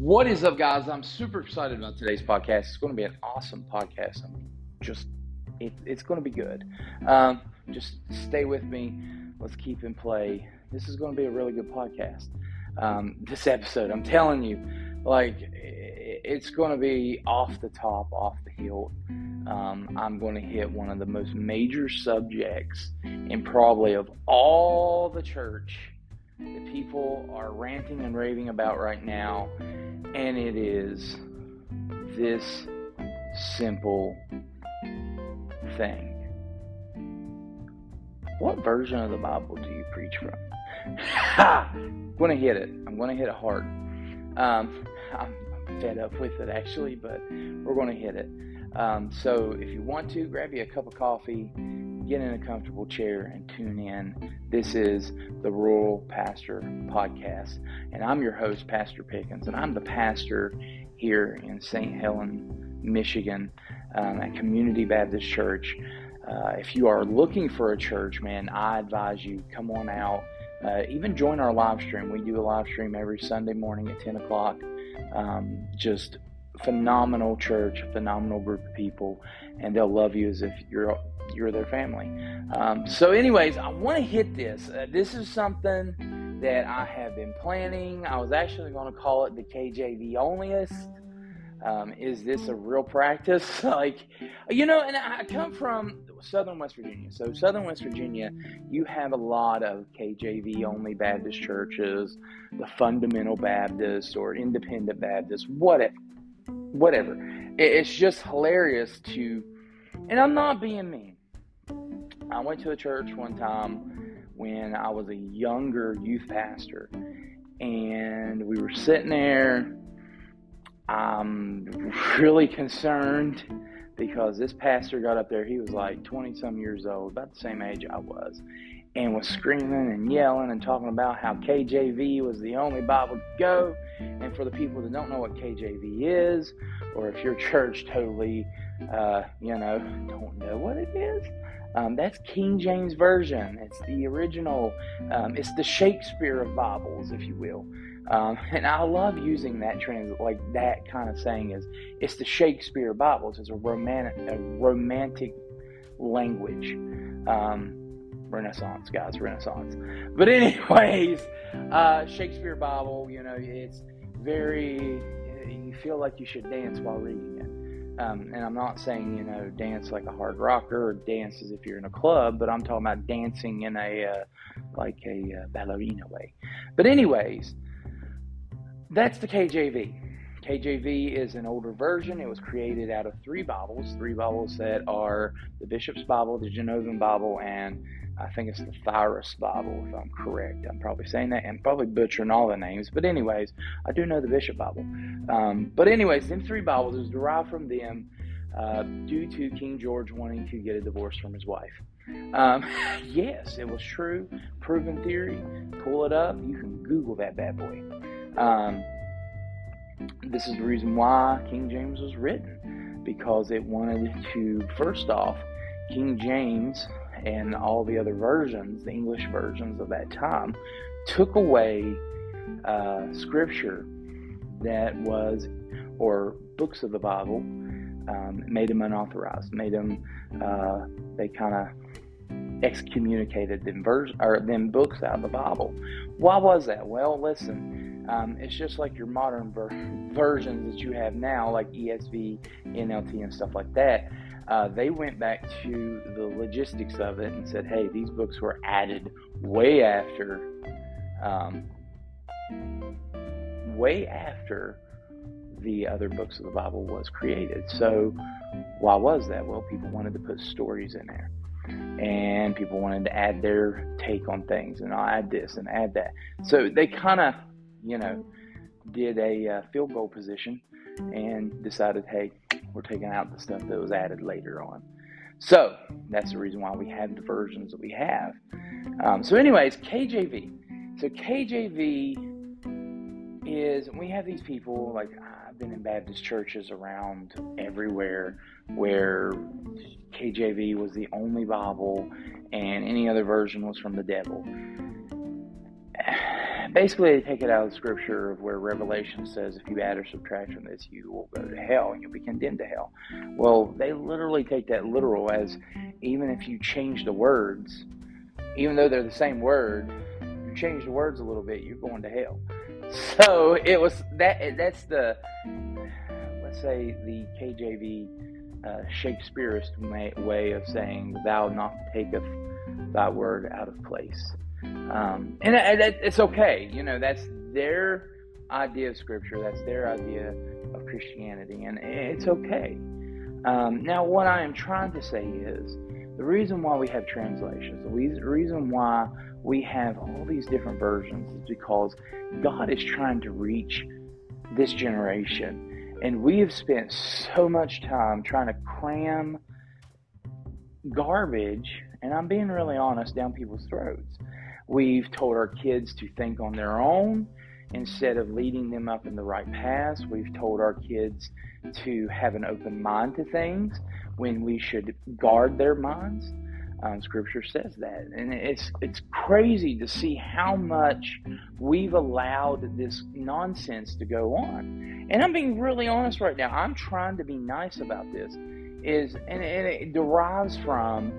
What is up, guys? I'm super excited about today's podcast. It's going to be an awesome podcast. It's going to be good. Just stay with me. Let's keep in play. This is going to be a really good podcast. This episode, I'm telling you, it's going to be off the top, off the hilt. I'm going to hit one of the most major subjects and probably of all the church that people are ranting and raving about right now, and it is this simple thing. What version of the Bible do you preach from? I'm going to hit it. I'm going to hit it hard. I'm fed up with it, actually, but we're going to hit it. So if you want to, grab you a cup of coffee, get in a comfortable chair, and tune in. This is the Rural Pastor Podcast, and I'm your host, Pastor Pickens, and I'm the pastor here in St. Helens, Michigan, at Community Baptist Church. If you are looking for a church, man, I advise you, come on out. Even join our live stream. We do a live stream every Sunday morning at 10 o'clock. Just phenomenal church, phenomenal group of people, and they'll love you as if you're their family. So anyways, I want to hit this. This is something that I have been planning. I was actually going to call it the KJV onlyist. Is this a real practice? And I come from Southern West Virginia. So Southern West Virginia, you have a lot of KJV only Baptist churches, the Fundamental Baptist or Independent Baptist, whatever. It's just hilarious and I'm not being mean. I went to a church one time when I was a younger youth pastor, and we were sitting there. I'm really concerned because this pastor got up there. He was like 20-some years old, about the same age I was, and was screaming and yelling and talking about how KJV was the only Bible to go. And for the people that don't know what KJV is, or if your church totally, don't know what it is, that's King James Version. It's the original. It's the Shakespeare of Bibles, if you will. And I love using that that kind of saying is it's the Shakespeare of Bibles. It's a romantic language. Renaissance, guys, Renaissance. But anyways, Shakespeare Bible, it's very, you feel like you should dance while reading it. And I'm not saying, dance like a hard rocker or dance as if you're in a club, but I'm talking about dancing in a ballerina way. But anyways, that's the KJV. KJV is an older version. It was created out of three Bibles that are the Bishop's Bible, the Genovan Bible, and I think it's the Thyras Bible, if I'm correct. I'm probably saying that and probably butchering all the names. But anyways, I do know the Bishop Bible. But anyways, them three Bibles is derived from them due to King George wanting to get a divorce from his wife. Yes, it was true. Proven theory. Pull it up. You can Google that bad boy. This is the reason why King James was written, because it wanted to, first off, King James and all the other versions, the English versions of that time, took away scripture that was, or books of the Bible, made them unauthorized, made them, they kind of excommunicated them books out of the Bible. Why was that? Well, listen. It's just like your modern versions that you have now, like ESV, NLT, and stuff like that. They went back to the logistics of it and said, hey, these books were added way after the other books of the Bible was created. So why was that? Well, people wanted to put stories in there, and people wanted to add their take on things, and I'll add this and add that. So they kind of did a field goal position and decided, hey, we're taking out the stuff that was added later on. So that's the reason why we have the versions that we have. So anyways, KJV. So KJV is, we have these people, like I've been in Baptist churches around everywhere where KJV was the only Bible and any other version was from the devil. basically they take it out of the scripture of where Revelation says if you add or subtract from this, you will go to hell and you'll be condemned to hell. Well, they literally take that literal as even if you change the words, even though they're the same word, you change the words a little bit, you're going to hell. So it was that's the, let's say, the KJV Shakespeareist way of saying, thou not taketh thy word out of place. And it's okay. That's their idea of scripture. That's their idea of Christianity. And it's okay. Now, what I am trying to say is the reason why we have translations, the reason why we have all these different versions is because God is trying to reach this generation. And we have spent so much time trying to cram garbage, and I'm being really honest, down people's throats. We've told our kids to think on their own instead of leading them up in the right paths. We've told our kids to have an open mind to things when we should guard their minds. Scripture says that. And it's crazy to see how much we've allowed this nonsense to go on. And I'm being really honest right now. I'm trying to be nice about this. And it derives from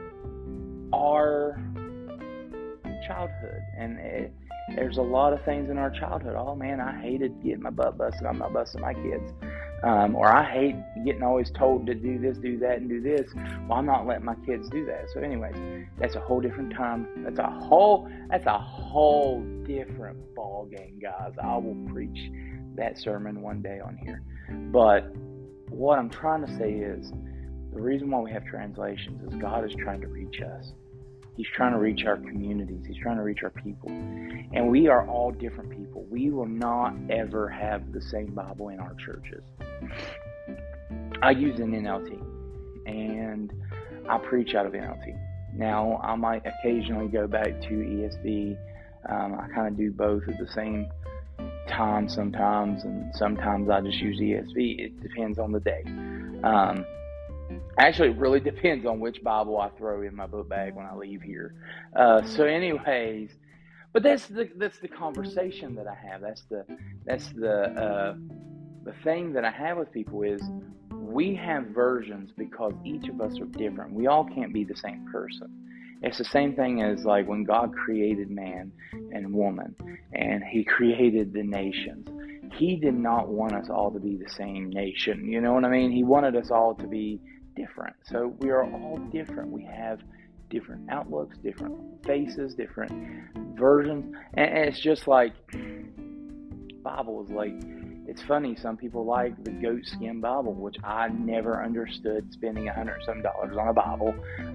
our childhood. And there's a lot of things in our childhood. Oh man, I hated getting my butt busted. I'm not busting my kids. Or I hate getting always told to do this, do that, and do this. Well, I'm not letting my kids do that. So anyways, that's a whole different time. That's a whole different ball game, guys. I will preach that sermon one day on here. But what I'm trying to say is the reason why we have translations is God is trying to reach us. He's trying to reach our communities. He's trying to reach our people. And we are all different people. We will not ever have the same Bible in our churches. I use an NLT, and I preach out of NLT. Now, I might occasionally go back to ESV. I kind of do both at the same time sometimes, and sometimes I just use ESV. It depends on the day. Actually, it really depends on which Bible I throw in my book bag when I leave here. So anyways, but that's the conversation that I have. That's the thing that I have with people is we have versions because each of us are different. We all can't be the same person. It's the same thing as like when God created man and woman and he created the nations. He did not want us all to be the same nation. You know what I mean? He wanted us all to be different. So we are all different. We have different outlooks, different faces, different versions. And it's just like Bible is like, it's funny, some people like the goat skin Bible, which I never understood spending $100 some on a Bible.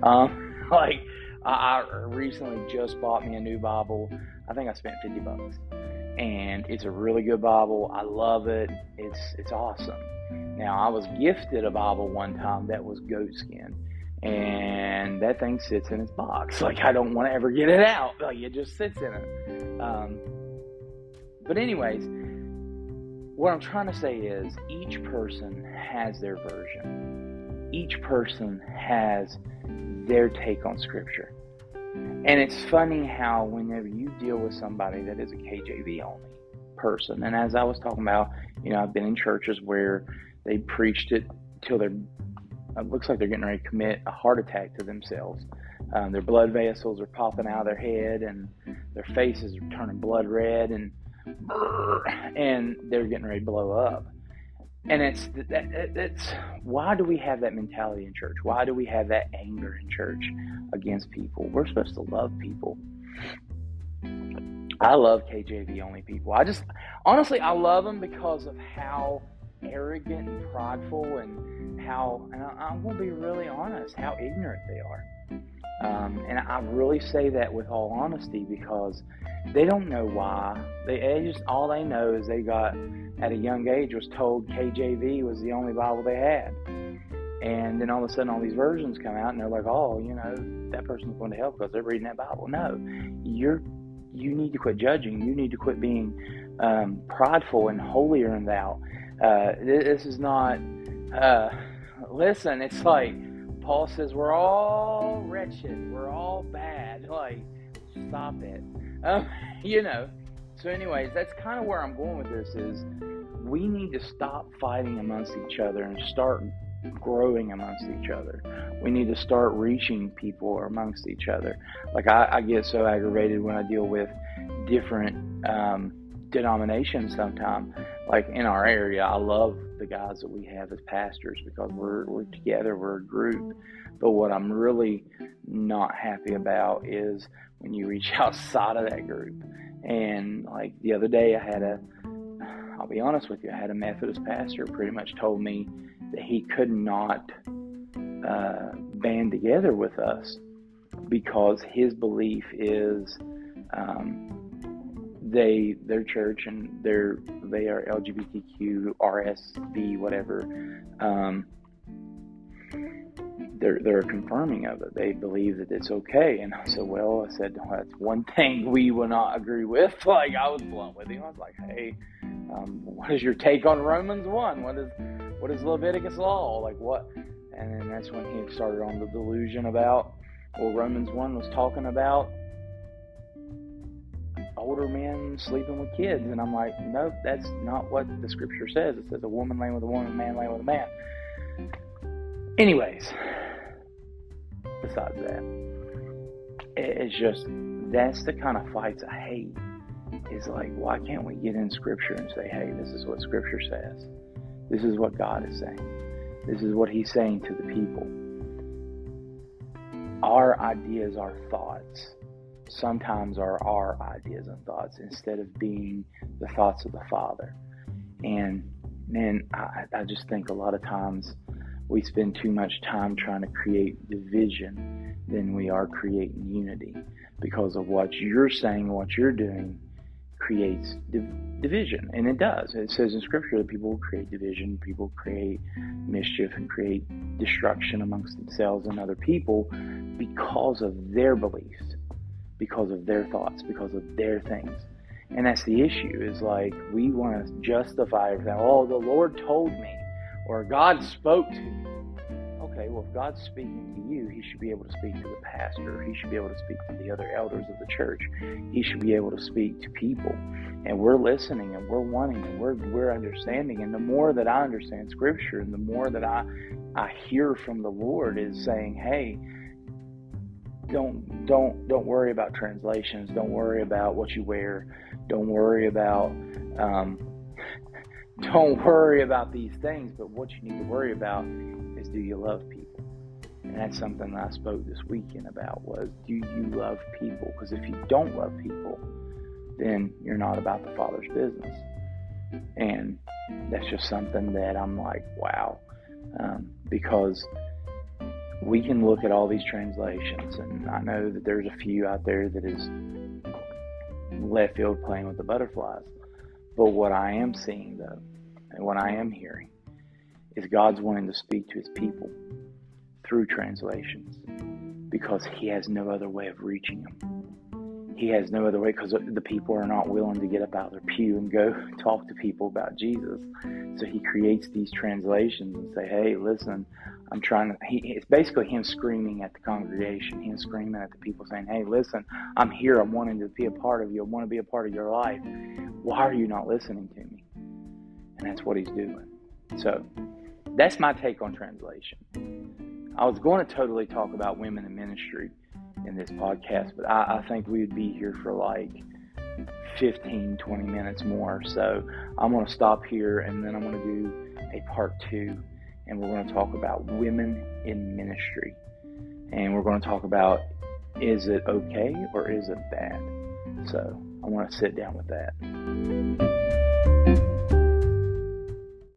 I recently just bought me a new Bible. I think I spent $50. And it's a really good Bible. I love it. It's awesome. Now, I was gifted a Bible one time that was goat skin. And that thing sits in its box. Like, I don't want to ever get it out. Like, it just sits in it. But anyways, what I'm trying to say is each person has their version. Each person has their take on Scripture. And it's funny how whenever you deal with somebody that is a KJV only person, and as I was talking about, I've been in churches where they preached it till it looks like they're getting ready to commit a heart attack to themselves. Their blood vessels are popping out of their head and their faces are turning blood red and they're getting ready to blow up. And it's why do we have that mentality in church? Why do we have that anger in church against people? We're supposed to love people. I love KJV only people. Honestly, I love them because of how arrogant and prideful and I'm going to be really honest, how ignorant they are. And I really say that with all honesty because they don't know why. They just, all they know is they got, at a young age, was told KJV was the only Bible they had. And then all of a sudden all these versions come out and they're like, that person's going to hell because they're reading that Bible. No, you need to quit judging. You need to quit being prideful and holier than thou. This is not, listen, it's like, Paul says we're all wretched, we're all bad. Like, stop it. So anyways, that's kind of where I'm going with this is we need to stop fighting amongst each other and start growing amongst each other. We need to start reaching people amongst each other. Like I get so aggravated when I deal with different denominations sometimes. Like in our area, I love the guys that we have as pastors because we're together, we're a group. But what I'm really not happy about is when you reach outside of that group. And like the other day I'll be honest with you, I had a Methodist pastor pretty much told me that he could not band together with us because his belief is their church and they are LGBTQ, RSV, whatever. They're confirming of it. They believe that it's okay. And I said, well, that's one thing we will not agree with. Like, I was blunt with him. I was like, hey, what is your take on Romans 1? What is Leviticus law? Like, what? And then that's when he started on the delusion about, well, Romans 1 was talking about older men sleeping with kids. And I'm like, nope, that's not what the scripture says. It says a woman laying with a woman, a man laying with a man. Anyways, besides that, it's just, that's the kind of fights I hate. Is like, why can't we get in scripture and say, hey, this is what scripture says. This is what God is saying. This is what he's saying to the people. Our ideas, our thoughts, sometimes are our ideas and thoughts instead of being the thoughts of the Father. And man, I just think a lot of times we spend too much time trying to create division than we are creating unity, because of what you're saying and what you're doing creates division. And it does. It says in scripture that people will create division, people create mischief and create destruction amongst themselves and other people because of their beliefs, because of their thoughts, because of their things. And that's the issue, is like, we want to justify everything. Oh, the Lord told me, or God spoke to me. Okay, well, if God's speaking to you, he should be able to speak to the pastor. He should be able to speak to the other elders of the church. He should be able to speak to people. And we're listening, and we're wanting, and we're understanding. And the more that I understand scripture, and the more that I hear from the Lord is saying, hey, don't worry about translations. Don't worry about what you wear. Don't worry about these things. But what you need to worry about is, do you love people? And that's something that I spoke this weekend about, was, do you love people? Because if you don't love people, then you're not about the Father's business. And that's just something that I'm like, wow. Because we can look at all these translations, and I know that there's a few out there that is left field playing with the butterflies. But what I am seeing, though, and what I am hearing, is God's wanting to speak to his people through translations, because he has no other way of reaching them. He has no other way, because the people are not willing to get up out of their pew and go talk to people about Jesus. So he creates these translations and say, hey, listen, I'm trying to, it's basically him screaming at the congregation, him screaming at the people saying, hey, listen, I'm here, I'm wanting to be a part of you, I want to be a part of your life. Why are you not listening to me? And that's what he's doing. So that's my take on translation. I was going to totally talk about women in ministry in this podcast, but I think we would be here for like 15, 20 minutes more. So I'm going to stop here, and then I'm going to do a part 2, and we're going to talk about women in ministry. And we're going to talk about, is it okay or is it bad? So I want to sit down with that.